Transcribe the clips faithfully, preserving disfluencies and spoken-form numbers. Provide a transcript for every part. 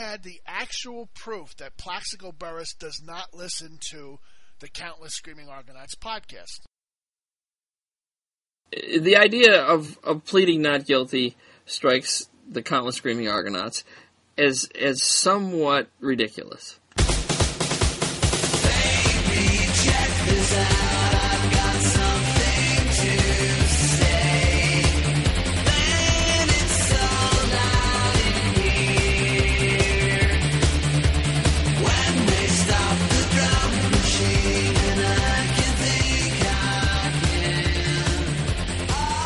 had the actual proof that Plaxico Burress does not listen to the Countless Screaming Argonauts podcast. The idea of, of pleading not guilty strikes the Countless Screaming Argonauts as as somewhat ridiculous. Baby, check this out. I've got something to say. Then it's all out in here. When they stop the drum machine and I can think I can.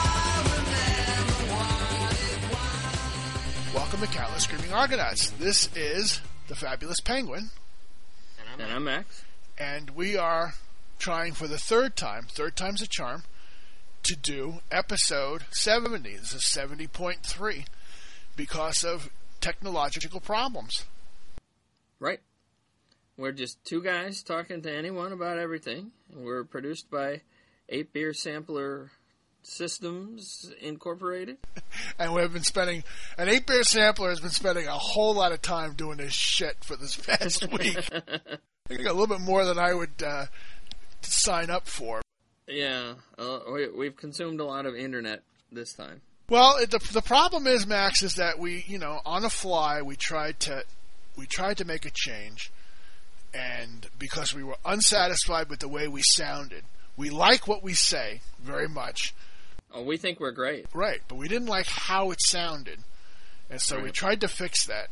I remember what it was. Welcome to Countless Screaming Argonauts. This is the Fabulous Penguin. And I'm Max. And we are trying for the third time, third time's a charm, to do episode seventy. This is seventy point three because of technological problems. Right. We're just two guys talking to anyone about everything. We're produced by eight Beer Sampler Systems Incorporated. And we've been spending, an eight Beer Sampler has been spending a whole lot of time doing this shit for this past week. I think a little bit more than I would uh, sign up for. Yeah, uh, we, we've consumed a lot of internet this time. Well, it, the the problem is, Max, is that we, you know, on the fly, we tried to we tried to make a change, and because we were unsatisfied with the way we sounded, we like what we say very much. Oh, we think we're great. Right, but we didn't like how it sounded, and so Right. we tried to fix that.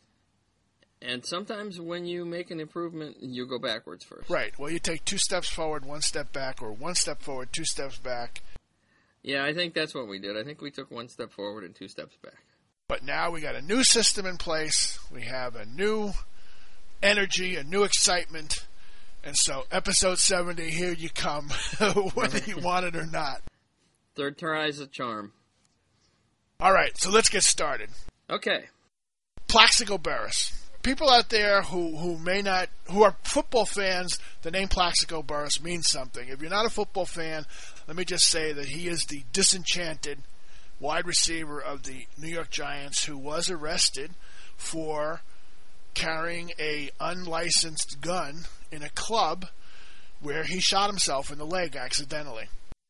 And sometimes when you make an improvement, you go backwards first. Right. Well, you take two steps forward, one step back, or one step forward, two steps back. Yeah, I think that's what we did. I think we took one step forward and two steps back. But now we got a new system in place. We have a new energy, a new excitement. And so episode seventy, here you come, whether you want it or not. Third try's a charm. All right, so let's get started. Okay. Plaxico Burress. People out there who, who may not, who are football fans, the name Plaxico Burress means something. If you're not a football fan, let me just say that he is the disenchanted wide receiver of the New York Giants who was arrested for carrying a unlicensed gun in a club where he shot himself in the leg accidentally.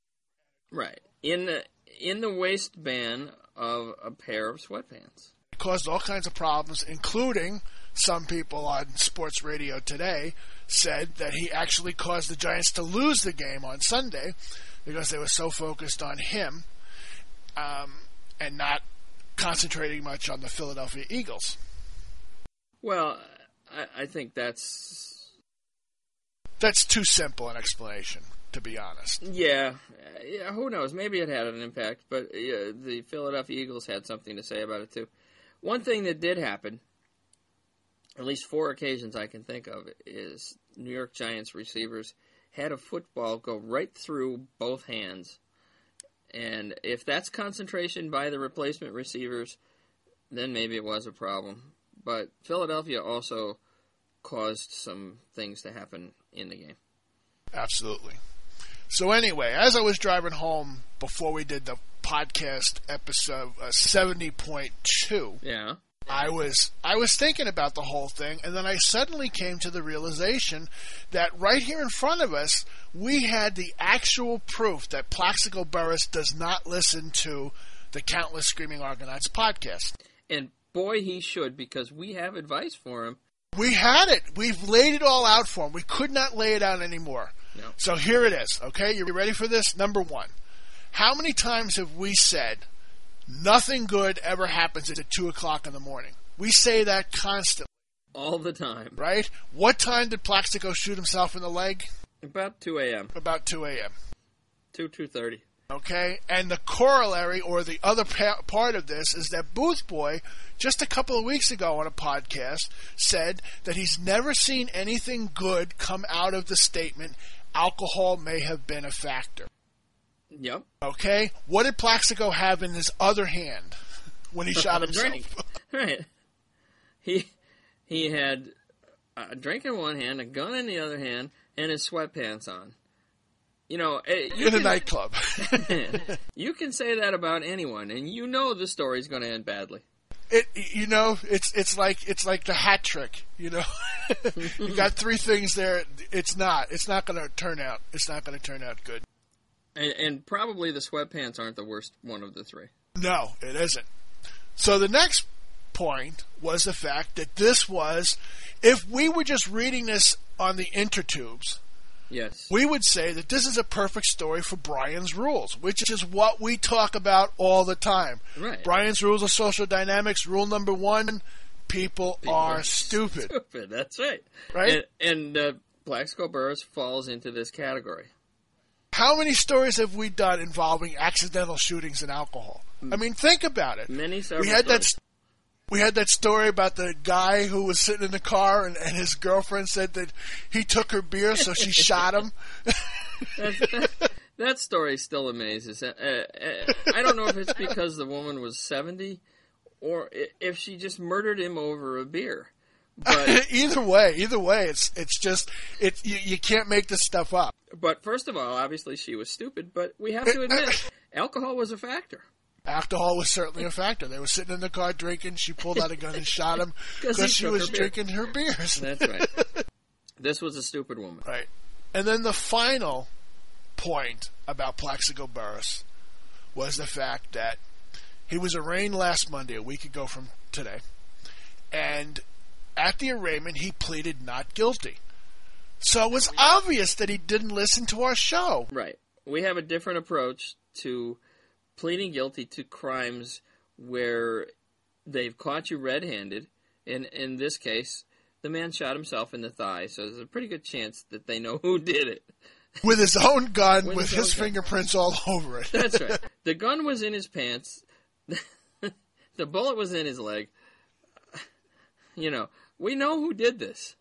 Right. In the, in the waistband of a pair of sweatpants. It caused all kinds of problems, including some people on sports radio today said that he actually caused the Giants to lose the game on Sunday because they were so focused on him um, and not concentrating much on the Philadelphia Eagles. Well, I, I think that's... That's too simple an explanation, to be honest. Yeah. yeah who knows? Maybe it had an impact, but yeah, the Philadelphia Eagles had something to say about it, too. One thing that did happen, at least four occasions I can think of, is New York Giants receivers had a football go right through both hands. And if that's concentration by the replacement receivers, then maybe it was a problem. But Philadelphia also caused some things to happen in the game. Absolutely. So anyway, as I was driving home before we did the podcast episode uh, seventy point two, Yeah. I was I was thinking about the whole thing, and then I suddenly came to the realization that right here in front of us, we had the actual proof that Plaxico Burress does not listen to the Countless Screaming Argonauts podcast. And boy, he should, because we have advice for him. We had it. We've laid it all out for him. We could not lay it out anymore. No. So here it is, okay? You ready for this? Number one. How many times have we said, nothing good ever happens at two o'clock in the morning? We say that constantly. All the time. Right? What time did Plaxico shoot himself in the leg? About two a.m. About two a.m. two, two thirty. Okay? And the corollary, or the other pa- part of this, is that Booth Boy, just a couple of weeks ago on a podcast, said that he's never seen anything good come out of the statement, alcohol may have been a factor. Yep. Okay? What did Plaxico have in his other hand when he shot A himself? drink. Right. He he had a drink in one hand, a gun in the other hand, and his sweatpants on. You know, you in can, a nightclub. You can say that about anyone, and you know the story's going to end badly. it, you know, it's it's like it's like the hat trick. You know, you got three things there. It's not. It's not going to turn out. It's not going to turn out good. And, and probably the sweatpants aren't the worst one of the three. No, it isn't. So the next point was the fact that this was, if we were just reading this on the intertubes, yes, we would say that this is a perfect story for Brian's Rules, which is what we talk about all the time. Right. Brian's Rules of Social Dynamics, rule number one, people, people are, are stupid. Stupid, that's right. Right? And, and uh, Plaxico Burress falls into this category. How many stories have we done involving accidental shootings and alcohol? I mean, think about it. Many several we had stories. that. We had that story about the guy who was sitting in the car and, and his girlfriend said that he took her beer, so she shot him. that, that, that story still amazes. Uh, uh, I don't know if it's because the woman was seventy or if she just murdered him over a beer. But either way, either way, it's it's just it. You, you can't make this stuff up. But first of all, obviously she was stupid. But we have to admit, alcohol was a factor. Alcohol was certainly a factor. They were sitting in the car drinking. She pulled out a gun and shot him because she was her drinking her beers. That's right. This was a stupid woman. Right. And then the final point about Plaxico Burress was the fact that he was arraigned last Monday, a week ago from today, and at the arraignment he pleaded not guilty. So it was obvious that he didn't listen to our show. Right. We have a different approach to pleading guilty to crimes where they've caught you red-handed. And in this case, the man shot himself in the thigh, so there's a pretty good chance that they know who did it. With his own gun, with, with his, his fingerprints all over it. That's right. The gun was in his pants. The bullet was in his leg. You know, we know who did this.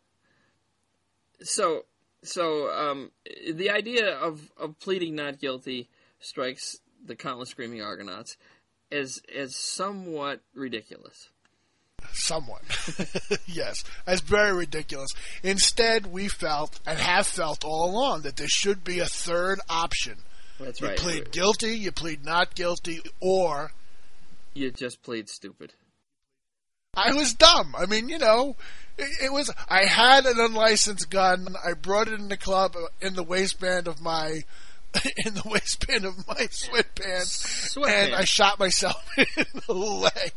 So, so um, the idea of, of pleading not guilty strikes the countless screaming Argonauts as as somewhat ridiculous. Somewhat. Yes. That's very ridiculous. Instead, we felt, and have felt all along, that there should be a third option. That's you right. You plead guilty, you plead not guilty, or... you just plead stupid. I was dumb. I mean, you know, it, it was... I had an unlicensed gun. I brought it in the club in the waistband of my... in the waistband of my sweatpants. Sweatpants. And I shot myself in the leg.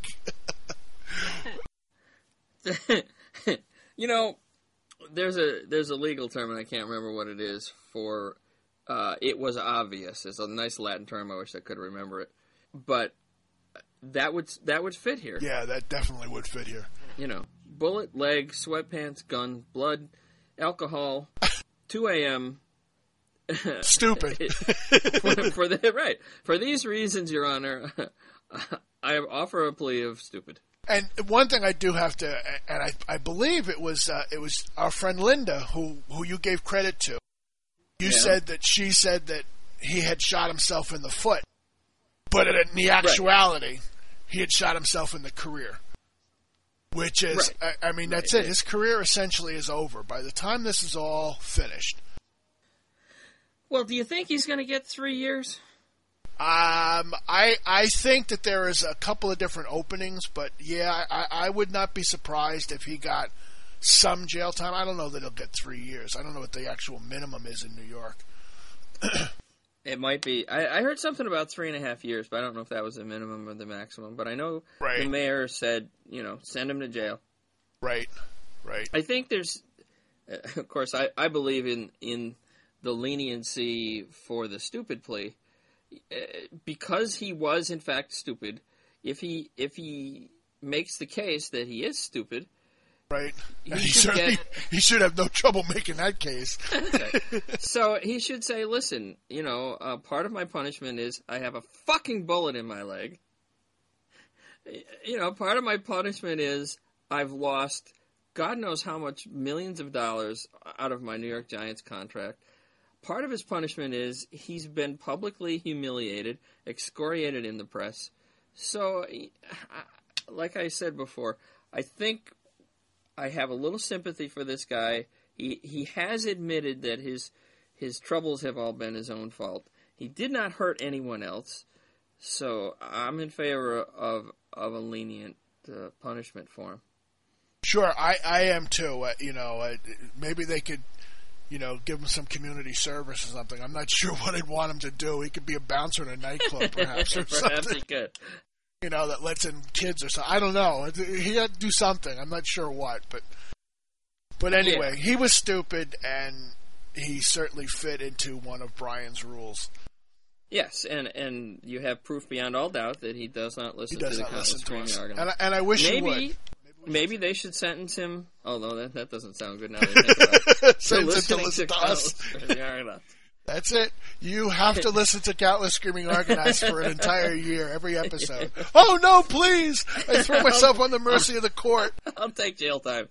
You know, there's a there's a legal term, and I can't remember what it is, for uh, it was obvious. It's a nice Latin term. I wish I could remember it. But that would that would fit here. Yeah, that definitely would fit here. You know, bullet, leg, sweatpants, gun, blood, alcohol, two a.m. Stupid. for, for the, right. For these reasons, Your Honor, I offer a plea of stupid. And one thing I do have to, and I, I believe it was uh, it was our friend Linda who, who you gave credit to. You Yeah. said that she said that he had shot himself in the foot, but in the actuality, right. he had shot himself in the career. Which is, right. I, I mean, that's right. it. His career essentially is over by the time this is all finished. Well, do you think he's going to get three years? Um, I I think that there is a couple of different openings, but yeah, I, I would not be surprised if he got some jail time. I don't know that he'll get three years. I don't know what the actual minimum is in New York. It might be. I, I heard something about three and a half years, but I don't know if that was the minimum or the maximum. But I know right. the mayor said, you know, send him to jail. Right, right. I think there's, uh, of course, I, I believe in, in the leniency for the stupid plea. Because he was in fact stupid, if he if he makes the case that he is stupid, right, he, and he should certainly get, he should have no trouble making that case. Okay. So he should say, "Listen, you know, uh, part of my punishment is I have a fucking bullet in my leg. You know, part of my punishment is I've lost God knows how much millions of dollars out of my New York Giants contract." Part of his punishment is he's been publicly humiliated, excoriated in the press. So, like I said before, I think I have a little sympathy for this guy. He he has admitted that his his troubles have all been his own fault. He did not hurt anyone else. So I'm in favor of of a lenient uh, punishment for him. Sure, I, I am too. Uh, you know, uh, maybe they could, you know, give him some community service or something. I'm not sure what I'd want him to do. He could be a bouncer in a nightclub, perhaps, or Perhaps something. he could. You know, that lets in kids or something. I don't know. He had to do something. I'm not sure what, but but anyway, Yeah. he was stupid, and he certainly fit into one of Brian's rules. Yes, and, and you have proof beyond all doubt that he does not listen He does to the not countless listen to screaming us, arguments. and I, and I wish he would. Maybe, maybe they should sentence him. Although that that doesn't sound good now that I think about it. Sentence him to listening listen to countless us. screaming arguments. That's it. You have to listen to Countless Screaming Argonauts for an entire year, every episode. Oh, no, please! I throw myself on the mercy of the court. I'll take jail time.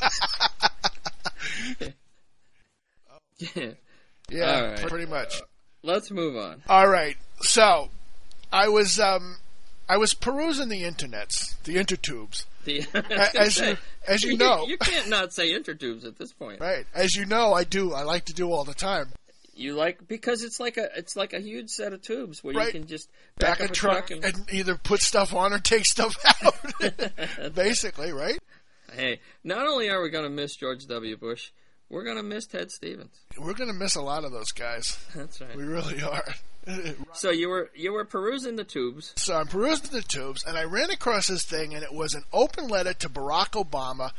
yeah. Yeah, All right. pretty much. Let's move on. All right. So, I was um, I was perusing the internets, the intertubes. The, As you as you know, you can't not say intertubes at this point. right? As you know, I do. I like to do all the time. You like because it's like a it's like a huge set of tubes where Right. you can just back, Back up a truck and, and either put stuff on or take stuff out. Basically, right? hey, not only are we going to miss George W. Bush, we're going to miss Ted Stevens. We're gonna miss a lot of those guys. That's right. We really are. So you were you were perusing the tubes. So I'm perusing the tubes, and I ran across this thing, and it was an open letter to Barack Obama,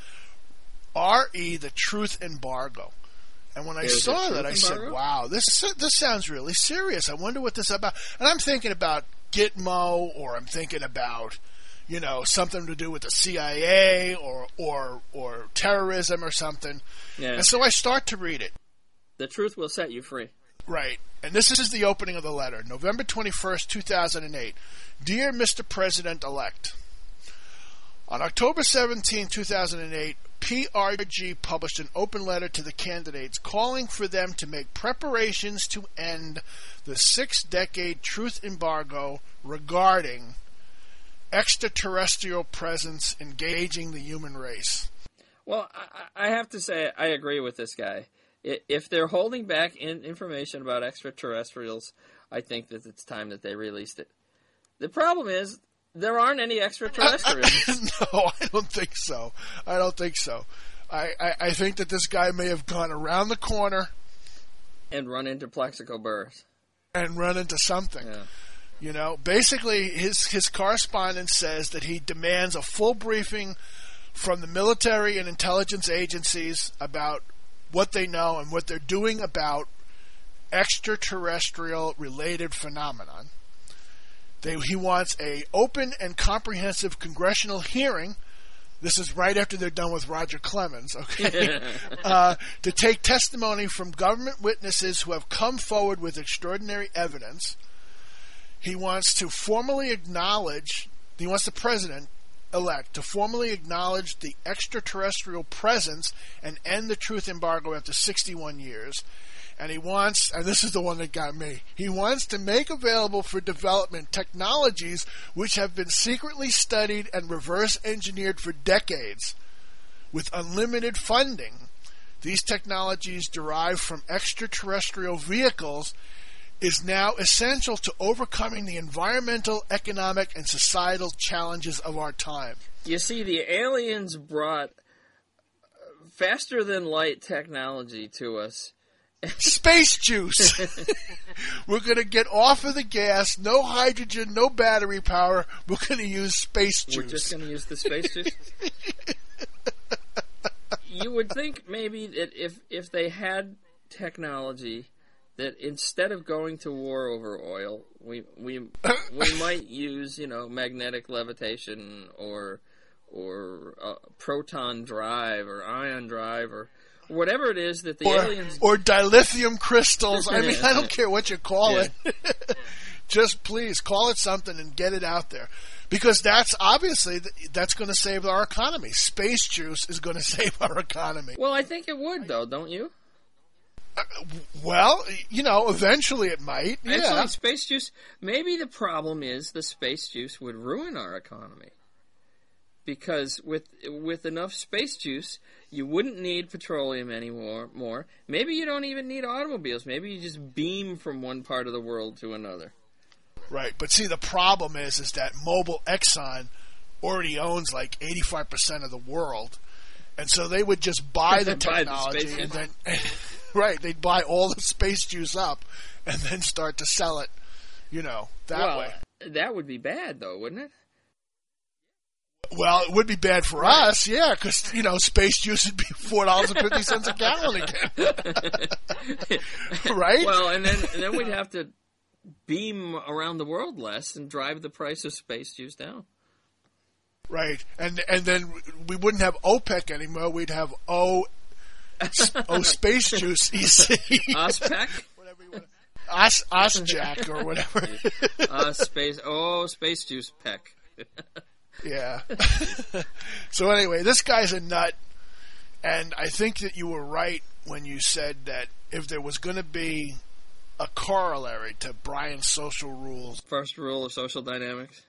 R E the Truth Embargo. And when I There's a saw truth that, I said, embargo? "Wow, this this sounds really serious. I wonder what this is about." And I'm thinking about Gitmo, or I'm thinking about, you know, something to do with the C I A or or or terrorism or something. Yeah. And so I start to read it. The truth will set you free. Right. And this is the opening of the letter. November twenty-first, two thousand eight. Dear Mister President-elect, on October seventeenth, two thousand eight, P R G published an open letter to the candidates calling for them to make preparations to end the six-decade truth embargo regarding extraterrestrial presence engaging the human race. Well, I, I have to say I agree with this guy. I- If they're holding back in information about extraterrestrials, I think that it's time that they released it. The problem is there aren't any extraterrestrials. No, I don't think so. I don't think so. I, I, I think that this guy may have gone around the corner and run into Plexico Burrs. and run into something. Yeah. You know, basically, his his correspondence says that he demands a full briefing from the military and intelligence agencies about what they know and what they're doing about extraterrestrial-related phenomenon. They, he wants a open and comprehensive congressional hearing. This is right after they're done with Roger Clemens, okay? uh, to take testimony from government witnesses who have come forward with extraordinary evidence. He wants to formally acknowledge, he wants the president-elect to formally acknowledge the extraterrestrial presence and end the truth embargo after sixty-one years. And he wants, and this is the one that got me, he wants to make available for development technologies which have been secretly studied and reverse engineered for decades with unlimited funding. These technologies derived from extraterrestrial vehicles is now essential to overcoming the environmental, economic, and societal challenges of our time. You see, the aliens brought faster than light technology to us. Space juice. We're going to get off of the gas, no hydrogen, no battery power. We're going to use space juice. We're just going to use the space juice. You would think maybe that if if they had technology that instead of going to war over oil, we we we might use, you know, magnetic levitation or or uh, proton drive or ion drive or whatever it is that the or, aliens or dilithium crystals. I mean, I don't care what you call Yeah. it. Just please call it something and get it out there. Because that's obviously, that's going to save our economy. Space juice is going to save our economy. Well, I think it would, though, don't you? Well, you know, eventually it might. Yeah. Actually, space juice, maybe the problem is the space juice would ruin our economy. Because with with enough space juice, you wouldn't need petroleum anymore. More. Maybe you don't even need automobiles. Maybe you just beam from one part of the world to another. Right, but see, the problem is, is that Mobil Exxon already owns like eighty-five percent of the world. And so they would just buy the Buy the technology space and then, right, they'd buy all the space juice up and then start to sell it, you know, that well, way. that would be bad, though, wouldn't it? Well, it would be bad for Right. us, yeah, because, you know, space juice would be four dollars and fifty cents a gallon again. Right? Well, and then and then we'd have to beam around the world less and drive the price of space juice down. Right. And and then we wouldn't have OPEC anymore. We'd have O, o Space Juice E C. OSPEC? Whatever you want to. Os, OSJAC or whatever. uh, space, oh, space juice peck. Yeah. So anyway, this guy's a nut, and I think that you were right when you said that if there was going to be a corollary to Brian's social rules, First rule of social dynamics.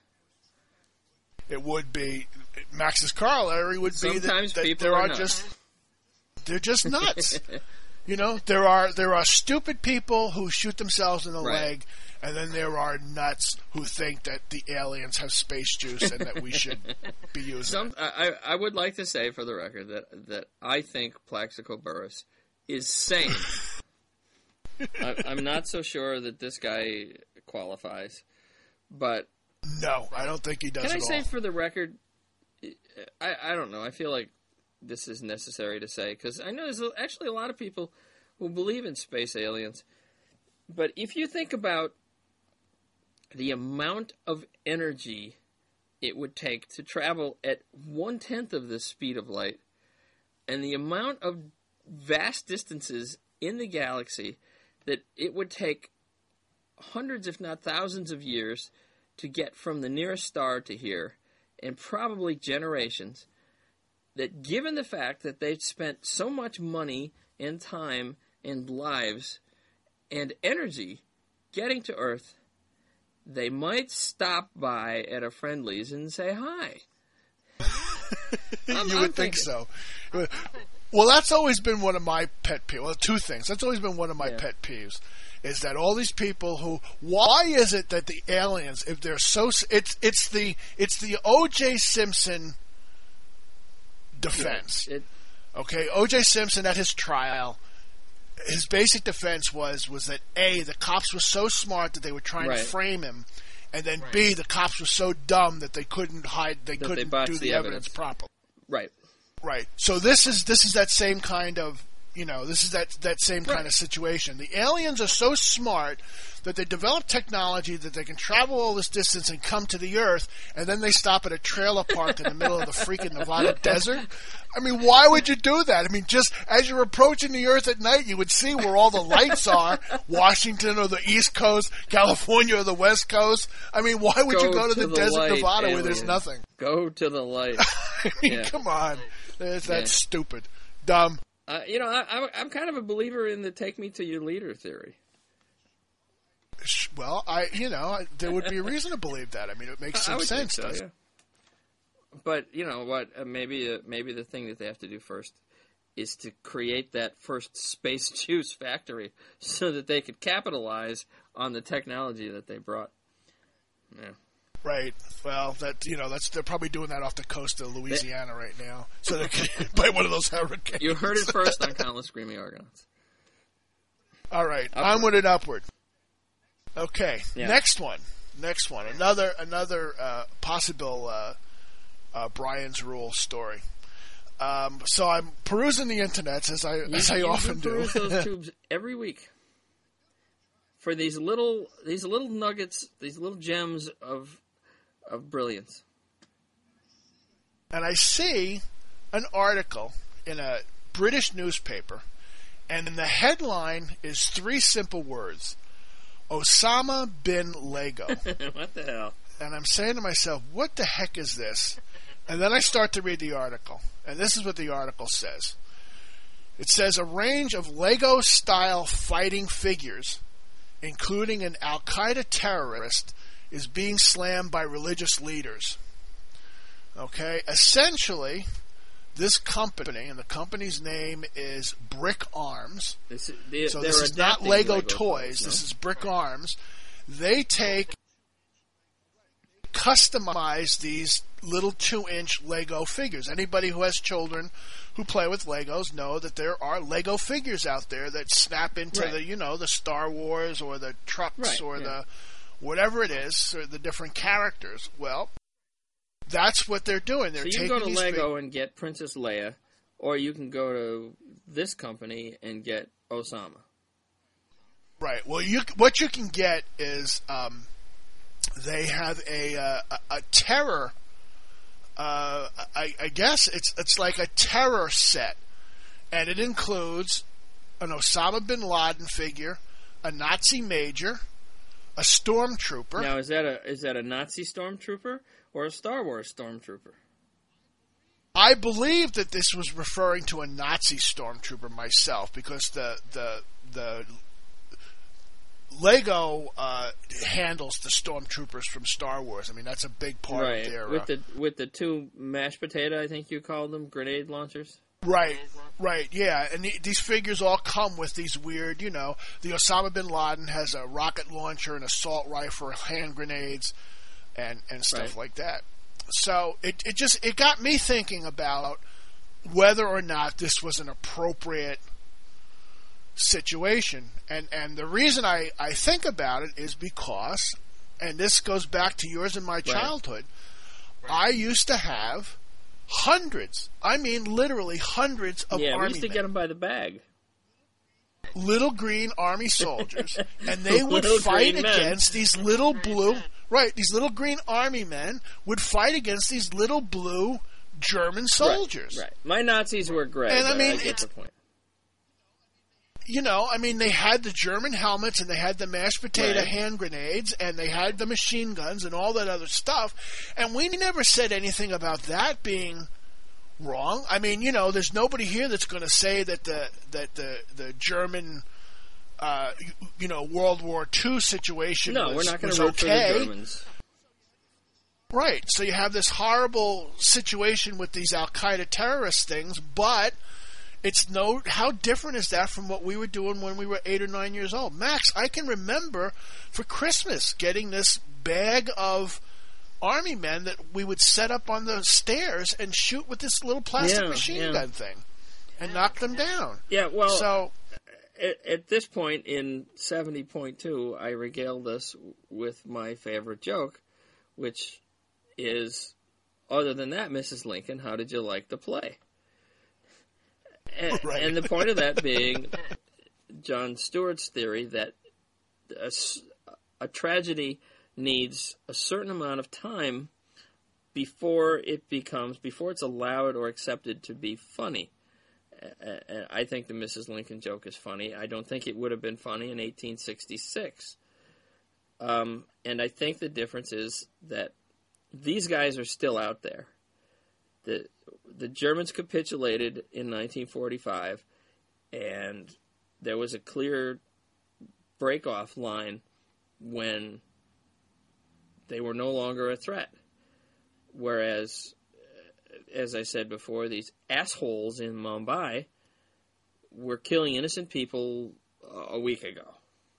it would be Max's corollary would be that, Sometimes that people there are are nuts. just they're just nuts. You know, there are there are stupid people who shoot themselves in the Right. leg, and then there are nuts who think that the aliens have space juice and that we should be using Some, it. I, I would like to say for the record that that I think Plaxico Burress is sane. I, I'm not so sure that this guy qualifies, but No, I don't think he does can I at say all. for the record, I, I don't know. I feel like this is necessary to say because I know there's actually a lot of people who believe in space aliens. But if you think about the amount of energy it would take to travel at one-tenth of the speed of light and the amount of vast distances in the galaxy that it would take hundreds, if not thousands of years to get from the nearest star to here, and probably generations, that given the fact that they've spent so much money and time and lives and energy getting to Earth, they might stop by at a Friendly's and say hi. I'm- you I'm would think thinking- so. Well, that's always been one of my pet peeves. Well, two things. That's always been one of my Yeah. pet peeves. Is that all these people who? Why is it that the aliens, if they're so, s- it's it's the it's the O J Simpson defense. It, Okay, O J Simpson at his trial, his basic defense was was that A, the cops were so smart that they were trying Right. to frame him, and then B, the cops were so dumb that they couldn't hide, they That they couldn't botched do the, the evidence evidence. properly. right. Right. So this is this is that same kind of, you know, this is that that same kind Right. of situation. The aliens are so smart that they develop technology that they can travel all this distance and come to the Earth, and then they stop at a trailer park in the middle of the freaking Nevada desert. I mean, why would you do that? I mean, just as you're approaching the Earth at night, you would see where all the lights are, Washington or the East Coast, California or the West Coast. I mean, why would you Go go to, to the, the desert light, Nevada where there's alien. nothing? Go to the light. I mean, Yeah. come on. That's, that's Yeah. stupid. Dumb. Uh, you know, I, I'm, I'm kind of a believer in the take me to your leader theory. Sh- Well, I, you know, I- there would be a reason to believe that. I mean, it makes I some would sense. think so, doesn't yeah. But you know what? Uh, maybe uh, maybe the thing that they have to do first is to create that first space juice factory so that they could capitalize on the technology that they brought. Yeah. it? Right. Well, that you know, that's they're probably doing that off the coast of Louisiana right now, so they can buy one of those hurricanes. You heard it first on Countless Screaming Argonauts. All right, Upward. onward and upward. Okay, Yeah. next one. Next one. Another another uh, possible uh, uh, Brian's Rule story. Um, so I'm perusing the internet as I You, as I you often do. peruse those tubes every week for these little these little nuggets, these little gems of of brilliance. And I see an article in a British newspaper, and the headline is three simple words: Osama bin Lego. What the hell? And I'm saying to myself, what the heck is this? And then I start to read the article, and this is what the article says. It says a range of Lego-style fighting figures, including an Al-Qaeda terrorist, is being slammed by religious leaders. Okay, essentially, this company, and the company's name is Brick Arms. This, they, So they're this is not adapting Lego, toys. no? This is Brick Arms. They take customize these little two-inch Lego figures. Anybody who has children who play with Legos know that there are Lego figures out there that snap into Right. the, you know, the Star Wars or the trucks Right, or yeah. the whatever it is, or the different characters. Well, that's what they're doing. They're So you taking can go to these Lego fig- and get Princess Leia, or you can go to this company and get Osama. Right. Well, you what you can get is um, they have a uh, a, a terror. Uh, I, I guess it's it's like a terror set, and it includes an Osama bin Laden figure, a Nazi major, a stormtrooper. Now, is that a is that a Nazi stormtrooper or a Star Wars stormtrooper? I believe that this was referring to a Nazi stormtrooper myself, because the the the Lego uh, handles the stormtroopers from Star Wars. I mean, that's a big part Right, of their with uh, the with the two mashed potato, I think you called them, grenade launchers. right, right, yeah. And the, these figures all come with these weird, you know, the Osama bin Laden has a rocket launcher, an assault rifle, hand grenades, and and stuff Right. like that. So it it just it got me thinking about whether or not this was an appropriate situation. And and the reason I, I think about it is because, and this goes back to yours and my childhood, I used to have hundreds, I mean literally hundreds of Yeah, we army used to men, get them by the bag. little green army soldiers, and they would Little fight green men. against these little blue, right, these little green army men would fight against these little blue German soldiers. Right, right. My Nazis were gray. And I but mean, I get it's- the point. You know, I mean, they had the German helmets, and they had the mashed potato Right. hand grenades, and they had the machine guns and all that other stuff. And we never said anything about that being wrong. I mean, you know, there's nobody here that's going to say that the that the the German, uh, you, you know, World War Two situation No, was, we're not going was to root okay. for the Germans. Right. So you have this horrible situation with these Al Qaeda terrorist things, but it's no. How different is that from what we were doing when we were eight or nine years old? Max, I can remember for Christmas getting this bag of army men that we would set up on the stairs and shoot with this little plastic Yeah, machine yeah. gun thing and knock them down. Yeah, well, So at, at this point in seventy point two, I regaled us with my favorite joke, which is, other than that, Missus Lincoln, how did you like the play? And, Right. and the point of that being John Stewart's theory that a, s- a tragedy needs a certain amount of time before it becomes, before it's allowed or accepted to be funny. A- And I think the Missus Lincoln joke is funny. I don't think it would have been funny in eighteen sixty-six. Um, and I think the difference is that these guys are still out there. The the Germans capitulated in nineteen forty-five, and there was a clear break-off line when they were no longer a threat. Whereas, as I said before, these assholes in Mumbai were killing innocent people a week ago.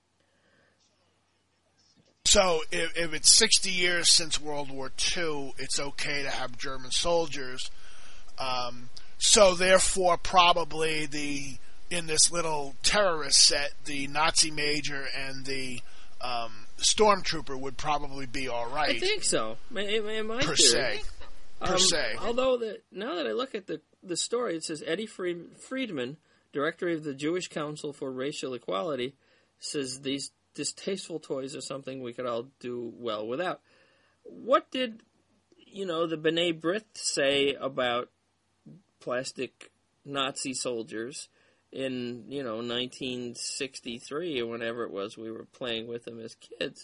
So if, if it's sixty years since World War Two, it's okay to have German soldiers. Um, so therefore, probably the in this little terrorist set, the Nazi major and the um, stormtrooper would probably be all right I think so. In, in my per theory. se. Per Um, se. Although the, now that I look at the the story, it says Eddie Fried, Friedman, director of the Jewish Council for Racial Equality, says these distasteful toys are something we could all do well without. What did, you know, the B'nai B'rith say about plastic Nazi soldiers in, you know, nineteen sixty-three or whenever it was we were playing with them as kids?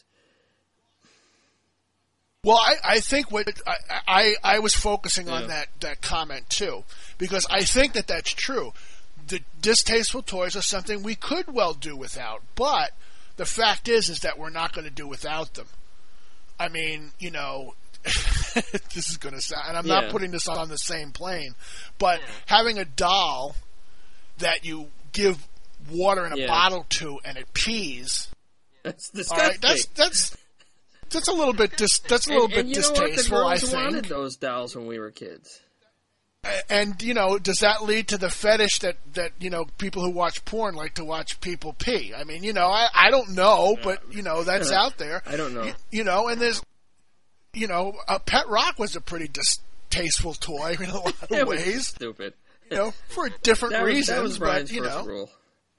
Well, I, I think what I, I I was focusing on Yeah. that, that comment too, because I think that that's true. The distasteful toys are something we could well do without, but the fact is is that we're not going to do without them. I mean, you know, this is going to sound, and I'm not Yeah. putting this on the same plane, but having a doll that you give water in a Yeah. bottle to and it pees. That's All disgusting. right, that's that's That's a little bit dis, That's a little and, bit and you know what? The distasteful. I girls wanted think. those dolls when we were kids. And, you know, does that lead to the fetish that, that, you know, people who watch porn like to watch people pee? I mean, you know, I, I don't know, but, you know, that's out there. I don't know. You, you know, and there's, you know, a Pet Rock was a pretty distasteful toy in a lot of It was ways. stupid. You know, for different That was, reasons, that was Brian's but, you first know. rule.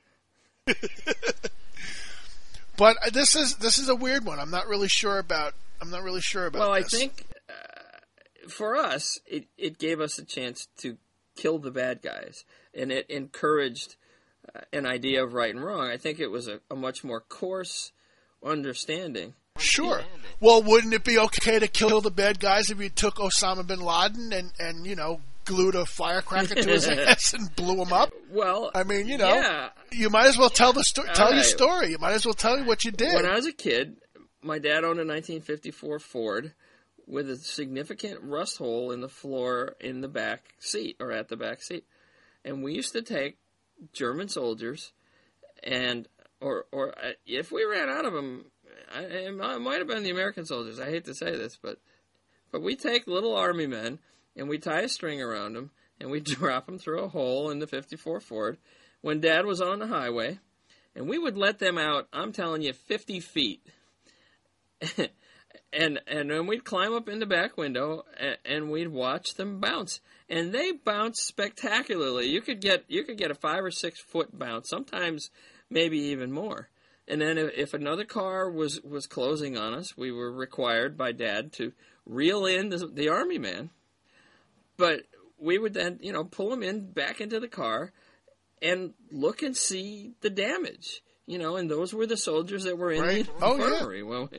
But this is this is a weird one. I'm not really sure about. I'm not really sure about. Well, I this. think uh, for us, it, it gave us a chance to kill the bad guys, and it encouraged uh, an idea of right and wrong. I think it was a, a much more coarse understanding. Sure. Well, wouldn't it be okay to kill the bad guys if you took Osama bin Laden and, and you know, glued a firecracker to his ass and blew him up? Well, I mean, you know, yeah. you might as well tell the sto- tell All your right. story. You might as well tell what you did. When I was a kid, my dad owned a nineteen fifty-four Ford with a significant rust hole in the floor in the back seat, or at the back seat. And we used to take German soldiers, and or or uh, if we ran out of them, I, it might have been the American soldiers. I hate to say this, but but we take little army men, and we tie a string around them, and we drop them through a hole in the fifty-four Ford when Dad was on the highway, and we would let them out, I'm telling you, fifty feet. and and then we'd climb up in the back window, and, and we'd watch them bounce. And they bounced spectacularly. You could get you could get a five or six foot bounce, sometimes maybe even more. And then if, if another car was, was closing on us, we were required by Dad to reel in the, the army man. But we would then, you know, pull him in back into the car and look and see the damage. You know, and those were the soldiers that were in Right. the Oh, yeah. infirmary. Well,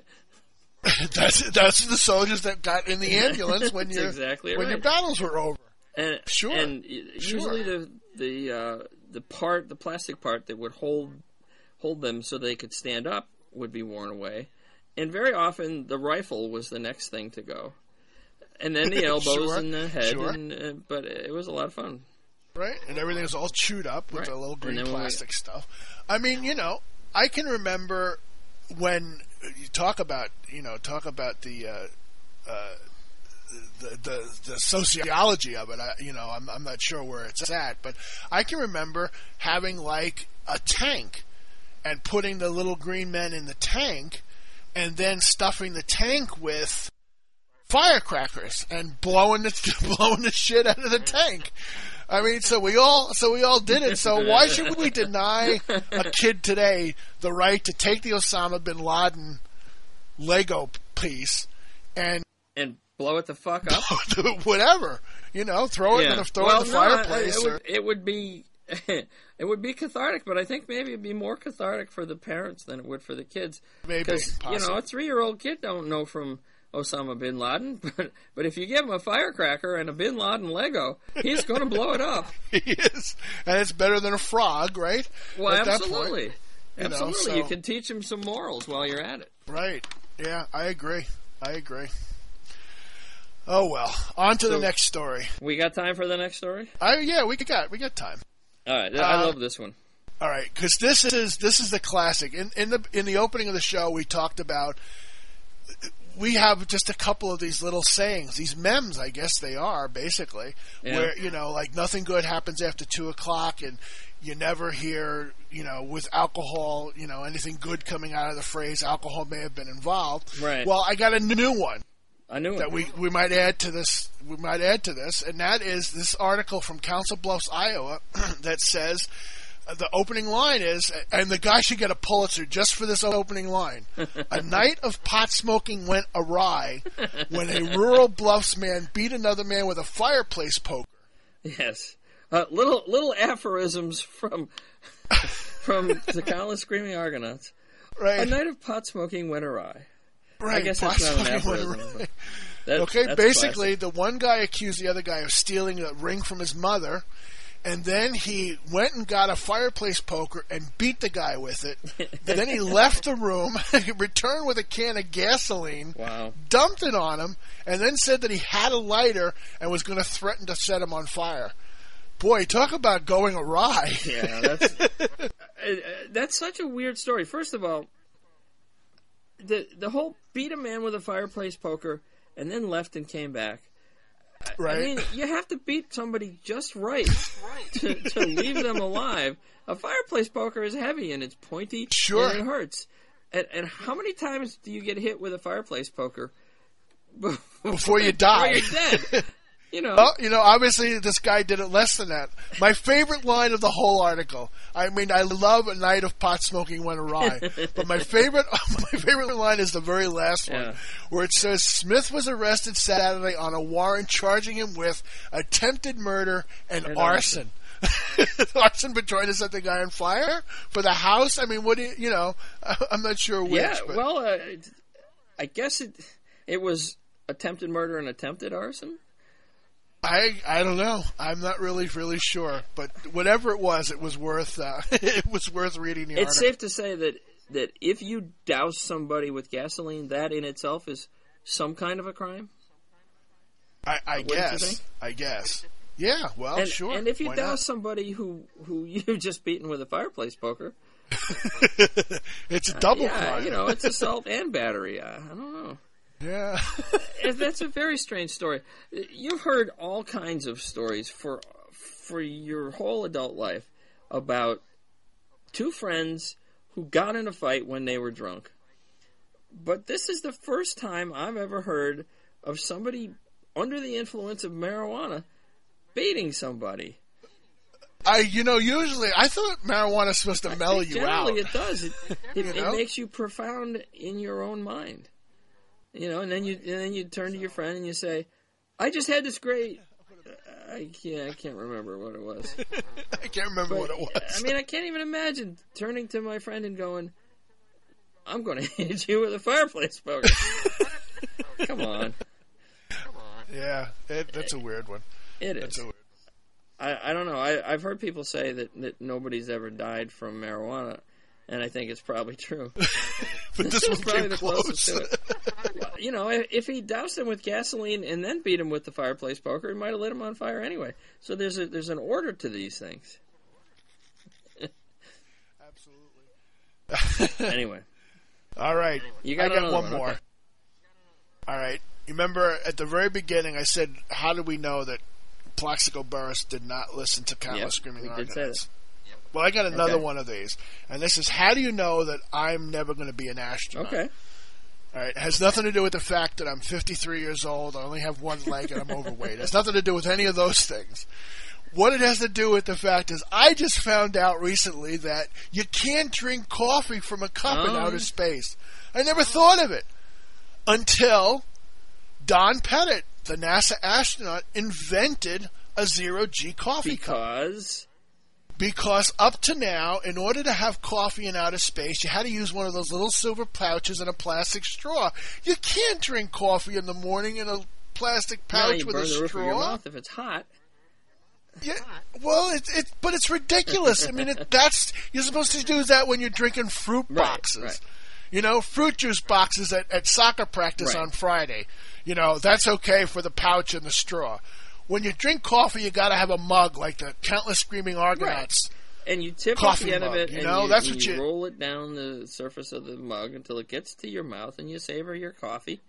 that's that's the soldiers that got in the ambulance when That's your exactly when right. your battles were over. And, Sure. And usually Sure. the the uh, the part, the plastic part that would hold hold them so they could stand up would be worn away, and very often the rifle was the next thing to go, and then the elbows Sure. and the head. Sure. And uh, but it was a lot of fun. Right, and everything was all chewed up with Right. the little And green then when we- plastic stuff. I mean, you know, I can remember when you talk about, you know, talk about the uh, uh, the, the the sociology of it. I, you know, I'm I'm not sure where it's at, but I can remember having like a tank and putting the little green men in the tank, and then stuffing the tank with firecrackers and blowing the blowing the shit out of the tank. I mean, so we all so we all did it. So why should we deny a kid today the right to take the Osama bin Laden Lego piece and And blow it the fuck up. whatever, you know, throw it in the throw well, it in the no, fireplace? It or, would, it would be it would be cathartic, but I think maybe it'd be more cathartic for the parents than it would for the kids. Maybe, Because, you know, possibly. a three-year-old kid don't know from Osama bin Laden, but but if you give him a firecracker and a bin Laden Lego, he's going to blow it up. He is, and it's better than a frog, right? Well, At that absolutely. point, you know, absolutely. so- You can teach him some morals while you're at it. Right. Yeah, I agree. I agree. Oh well. On to the So- next story. We got time for the next story? I yeah, we got we got time. All right. I Uh, love this one. All right, because this is this is the classic. In in the in the opening of the show, we talked about. We have just a couple of these little sayings, these memes, I guess they are, basically, Yeah. where, you know, like nothing good happens after two o'clock, and you never hear, you know, with alcohol, you know, anything good coming out of the phrase alcohol may have been involved. Right. Well, I got a new one I knew that it. we, we might add to this, we might add to this, and that is this article from Council Bluffs, Iowa, that says, uh, the opening line is, and the guy should get a Pulitzer just for this opening line. A night of pot smoking went awry when a rural Bluffs man beat another man with a fireplace poker. Yes. Uh, little little aphorisms from from the countless screaming Argonauts. Right. A night of pot smoking went awry. right. I guess pot that's not an smoking went aphorism. awry. but That's, Okay, that's basically, classic. the one guy accused the other guy of stealing a ring from his mother, and then he went and got a fireplace poker and beat the guy with it. And then he left the room, returned with a can of gasoline, Wow. dumped it on him, and then said that he had a lighter and was going to threaten to set him on fire. Boy, talk about going awry. Yeah, that's uh, that's such a weird story. First of all, the the whole beat a man with a fireplace poker and then left and came back. Right. I mean, you have to beat somebody just right to, to leave them alive. A fireplace poker is heavy and it's pointy Sure. and it hurts. And, and how many times do you get hit with a fireplace poker before, Before you die. Before you're dead? You know. Well, you know, obviously this guy did it less than that. My favorite line of the whole article. I mean, I love a night of pot smoking went awry, but my favorite, my favorite line is the very last one, Yeah. where it says Smith was arrested Saturday on a warrant charging him with attempted murder and, And arson. Arson for trying to set the guy on fire for the house. I mean, what do you, you know? I'm not sure which. Yeah, but well, uh, I guess it it was attempted murder and attempted arson. I I don't know. I'm not really really sure, but whatever it was, it was worth uh, it was worth reading the It's article. safe to say that, that if you douse somebody with gasoline, that in itself is some kind of a crime. I, I Wouldn't you guess. think? I guess. Yeah. Well, and, sure. and if you Why douse somebody who, who you've just beaten with a fireplace poker, not? It's a double yeah, crime. you know, it's assault and battery. I, I don't know. Yeah. And that's a very strange story. You've heard all kinds of stories for for your whole adult life about two friends who got in a fight when they were drunk. But this is the first time I've ever heard of somebody under the influence of marijuana beating somebody. I you know usually I thought marijuana is supposed to mellow you out. Generally, it does. It, it, You it know? makes you profound in your own mind. You know, and then you and then you turn to your friend and you say, "I just had this great." I can't. I can't remember what it was. I can't remember But, what it was. I mean, I can't even imagine turning to my friend and going, "I'm going to hit you with a fireplace poker." Come on, yeah, it, that's a weird one. it That's is. a weird. I, I don't know. I, I've heard people say that, that nobody's ever died from marijuana, and I think it's probably true. But this is one probably came the closest close. to it. Well, you know, if, if he doused him with gasoline and then beat him with the fireplace poker, he might have lit him on fire anyway. So there's a there's an order to these things. Absolutely. Anyway, All right. You got I got another one one, more. okay. All right. You remember at the very beginning I said, how do we know that Plaxico Burress did not listen to Countless Yep, Screaming we did say Argonauts? that. Well, I got another Okay. one of these. And this is, how do you know that I'm never going to be an astronaut? Okay. All right. It has nothing to do with the fact that I'm fifty-three years old, I only have one leg, and I'm overweight. It has nothing to do with any of those things. What it has to do with the fact is I just found out recently that you can't drink coffee from a cup in Oh. outer space. I never thought of it until Don Pettit, the NASA astronaut, invented a zero-G coffee cup. Because Because up to now, in order to have coffee in outer space, you had to use one of those little silver pouches and a plastic straw. You can't drink coffee in the morning in a plastic now pouch you with burn a the roof of your straw. mouth if it's hot. Yeah, well, it's it, but it's ridiculous. I mean, it, that's you're supposed to do that when you're drinking fruit Right, boxes. right. You know, fruit juice boxes at, at soccer practice Right. on Friday. You know, that's okay for the pouch and the straw. When you drink coffee, you got to have a mug like the Countless Screaming Argonauts. And you tip Coffee off the end of mug, it, you and know, you, that's and what you you- roll it down the surface of the mug until it gets to your mouth, and you savor your coffee,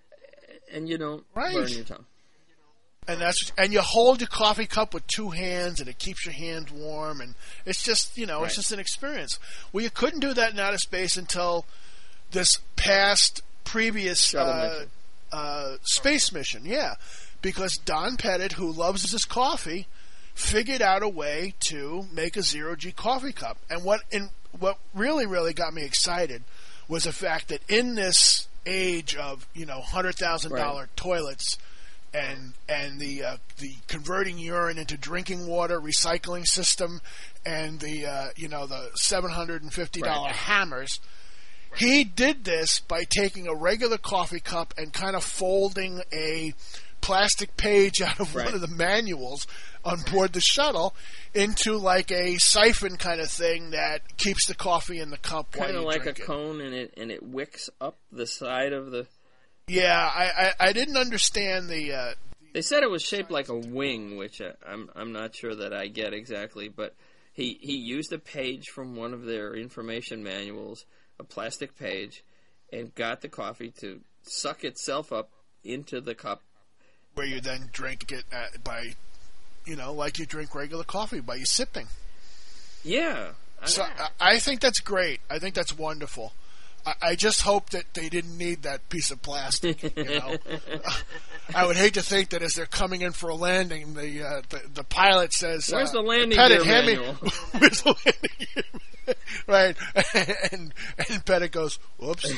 and you don't Right. burn your tongue. And that's and you hold your coffee cup with two hands, and it keeps your hands warm. And it's just you know, Right. it's just an experience. Well, you couldn't do that in outer space until this past previous Shuttle uh, mission. uh, space mission. Yeah, because Don Pettit, who loves his coffee, figured out a way to make a zero G coffee cup. And what in what really really got me excited was the fact that in this age of you know hundred thousand dollar Right. toilets and and the uh, the converting urine into drinking water recycling system and the uh, you know the seven hundred and fifty dollar Right. hammers. He did this by taking a regular coffee cup and kind of folding a plastic page out of Right. one of the manuals on board the shuttle into like a siphon kind of thing that keeps the coffee in the cup while Kind of you like a drink it. cone, and it and it wicks up the side of the. Yeah, I, I, I didn't understand the. Uh, They said it was shaped like a wing, which I, I'm I'm not sure that I get exactly, but he he used a page from one of their information manuals, a plastic page, and got the coffee to suck itself up into the cup. Where you then drink it at, by, you know, like you drink regular coffee, by you sipping. Yeah. So I, I think that's great. I think that's wonderful. I, I just hope that they didn't need that piece of plastic. You know, I would hate to think that as they're coming in for a landing, the uh, the, the pilot says, "Where's uh, the landing Pettit, gear hand me- manual?" Where's the landing gear? Right, and and Pettit goes, "Whoops."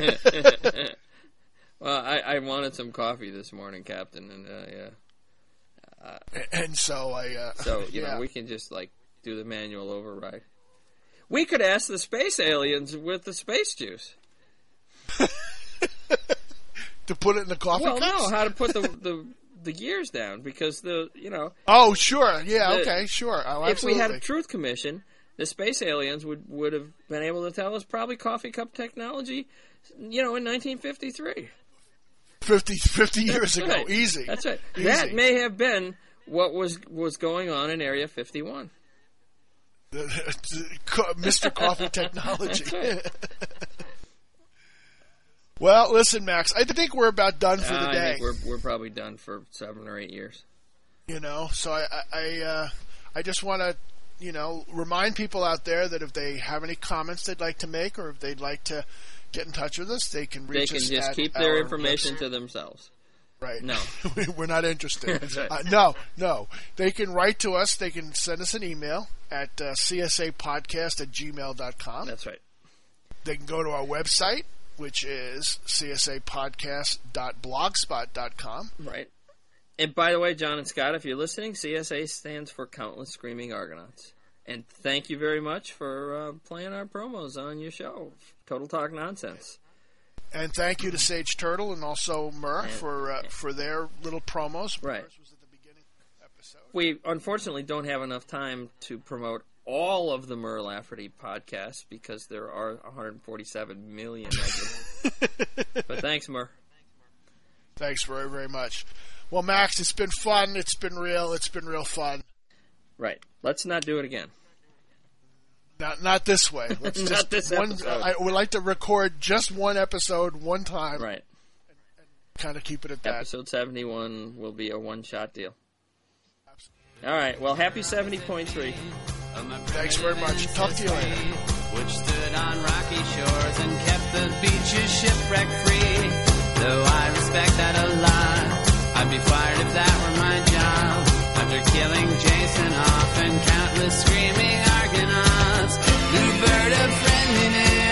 Well, I, I wanted some coffee this morning, Captain, and uh, yeah. Uh, and so I. Uh, so you yeah. know, we can just like do the manual override. We could ask the space aliens with the space juice to put it in the coffee Well, cups? no, how to put the, the the gears down, because the you know Oh, sure, yeah, the- okay, sure. Oh, if we absolutely. had a truth commission, the space aliens would, would have been able to tell us probably coffee cup technology, you know, in nineteen fifty-three. fifty, fifty years That's ago, right. easy. That's right. Easy. That may have been what was was going on in Area fifty-one. Mister Coffee Technology. That's right. Well, listen, Max, I think we're about done for the I day. think we're we're probably done for seven or eight years. You know, so I I I, uh, I just want to you know remind people out there that if they have any comments they'd like to make, or if they'd like to get in touch with us, they can They reach can us just at keep their our information website. to themselves. Right. No. We're not interested. That's right. uh, no, no. They can write to us. They can send us an email at uh, c s a podcast at gmail dot com. That's right. They can go to our website, which is c s a podcast dot blogspot dot com. Right. And by the way, John and Scott, if you're listening, C S A stands for Countless Screaming Argonauts. And thank you very much for uh, playing our promos on your show, Total Talk Nonsense. And thank you to Sage Turtle and also Murr And- for uh, for their little promos. Right. Murr's was at the beginning episode. We unfortunately don't have enough time to promote all of the Murr Lafferty podcasts because there are one hundred forty-seven million of them. But thanks, Murr. Thanks very, very much. Well, Max, it's been fun. It's been real. It's been real fun. Right. Let's not do it again. Not not this way. Let's Not just this one. episode. I would like to record just one episode, one time. Right. Kind of keep it at that. Episode seventy-one will be a one-shot deal. All right. Well, happy seventy point three. Thanks very much. Talk to you later. Which stood on rocky shores and kept the beaches shipwreck free. Though I respect that a lot, I'd be fired if that were my job. After killing Jason off and countless screaming Argonauts, new bird of friendliness.